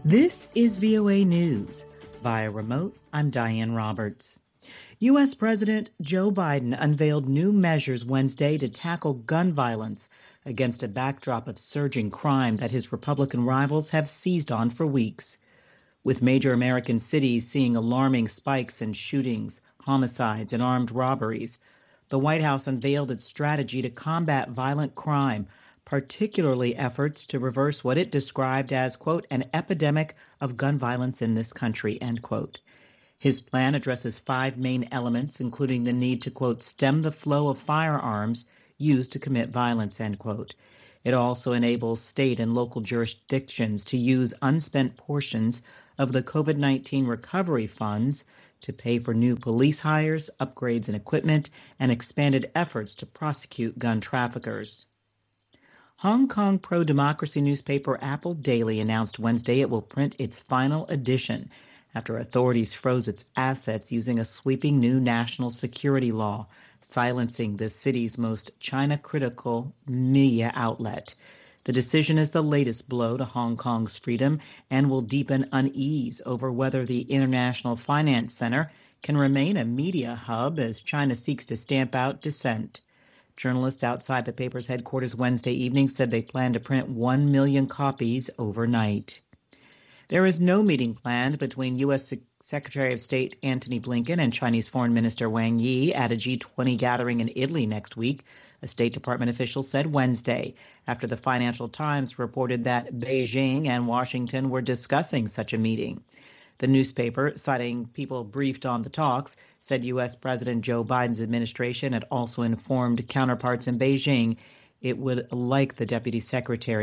This is VOA News. Via remote, I'm Diane Roberts. U.S. President Joe Biden unveiled new measures Wednesday to tackle gun violence against a backdrop of surging crime that his Republican rivals have seized on for weeks. With major American cities seeing alarming spikes in shootings, homicides, and armed robberies, the White House unveiled its strategy to combat violent crime, particularly efforts to reverse what it described as, quote, an epidemic of gun violence in this country, end quote. His plan addresses 5 main elements, including the need to, quote, stem the flow of firearms used to commit violence, end quote. It also enables state and local jurisdictions to use unspent portions of the COVID-19 recovery funds to pay for new police hires, upgrades in equipment, and expanded efforts to prosecute gun traffickers. Hong Kong pro-democracy newspaper Apple Daily announced Wednesday it will print its final edition after authorities froze its assets using a sweeping new national security law, silencing the city's most China-critical media outlet. The decision is the latest blow to Hong Kong's freedom and will deepen unease over whether the International Finance Center can remain a media hub as China seeks to stamp out dissent. Journalists outside the paper's headquarters Wednesday evening said they plan to print 1 million copies overnight. There is no meeting planned between U.S. Secretary of State Antony Blinken and Chinese Foreign Minister Wang Yi at a G20 gathering in Italy next week, a State Department official said Wednesday, after the Financial Times reported that Beijing and Washington were discussing such a meeting. The newspaper, citing people briefed on the talks, said U.S. President Joe Biden's administration had also informed counterparts in Beijing it would like the Deputy Secretary